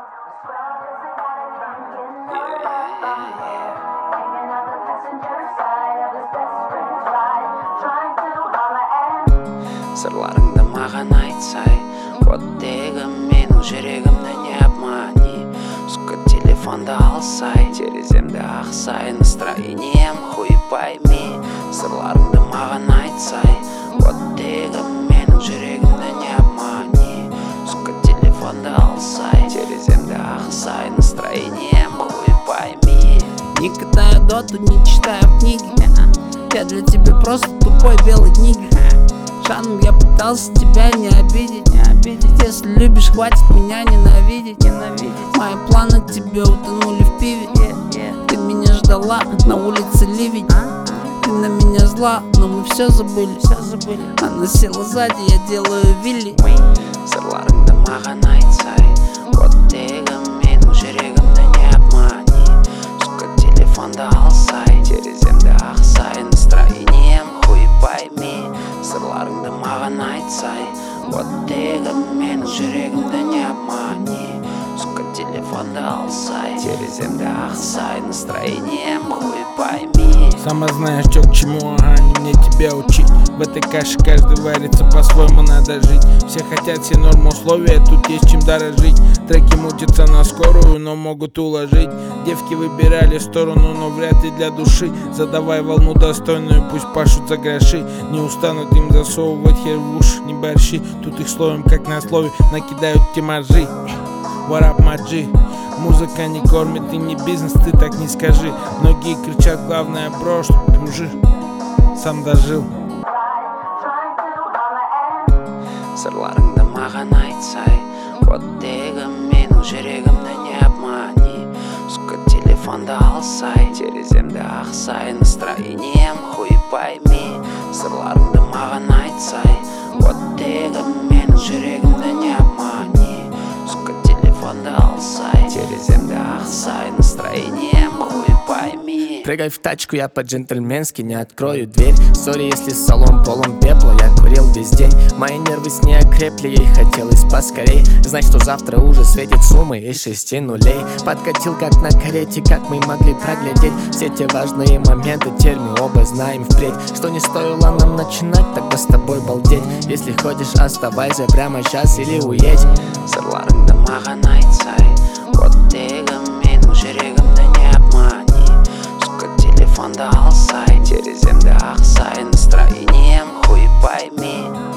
Сырларыңды маған айтсай, оттегі менің жүрегімді не обмани. Сука, телефонды алсай, тереземді ақсай, настроением хуй пойми. Сырларыңды маған айтсай, оттегі менің жүрегімді не обмани. Сука, телефонды алсай, тереземді ақсай, настроением хуй пойми. Не катаю доту, не читаю книги. Я для тебя просто тупой белый нигер. Шаном я пытался тебя не обидеть. Если любишь, хватит меня ненавидеть. Мои планы тебе утонули в пиве. Ты меня ждала, на улице ливень. Ты на меня зла, но мы все забыли. Она села сзади, я делаю вилли. Сырларыңды маған айтсай, оттегі менің жүрегімді не обмани. Сука, телефонды алсай, тереземді ақсай, настроением хуй пойми. Сырларыңды маған айтсай, оттегі менің жүрегімді не обмани. Сука, телефонды алсай, тереземді ақсай, настроением хуй пойми. Сама знаешь, чё к чему, ага, не мне тебя учить. В этой каше каждый варится, по-своему надо жить. Все хотят все нормы условия, тут есть чем дорожить. Треки мутятся на скорую, но могут уложить. Девки выбирали сторону, но вряд ли для души. Задавай волну достойную, пусть пашут за гроши. Не устанут им засовывать хер в уши, не борщи. Тут их словом, как на слове, накидают тимажи. What up, my G? Музыка не кормит и не бизнес, ты так не скажи. Многие кричат, главное бро, чтоб мужик сам дожил. Сырларыңды маған айтсай, оттегі менің жүрегімді не обмани. Сука, телефонды алсай, тереземді ақсай, настроением хуй пойми. Сырларыңды маған айтсай, оттегі менің жүрегімді не обмани. Сука, телефонды алсай, тереземді ақсай, настроением хуй пойми. Прыгай в тачку, я по-джентльменски не открою дверь. Сори, если салон полон пепла, я курил весь день. Мои нервы с ней окрепли, ей хотелось поскорей. Знать, что завтра уже светит суммы из 6 нулей. Подкатил как на карете, как мы могли проглядеть все те важные моменты, теперь мы оба знаем впредь, что не стоило нам начинать тогда с тобой балдеть. Если ходишь, оставайся прямо сейчас или уедь. Сырларыңды маған айтсай, оттегі менің жүрегімді не обмани. Сука, телефонды алсай, тереземді ақсай, настроением хуй пойми.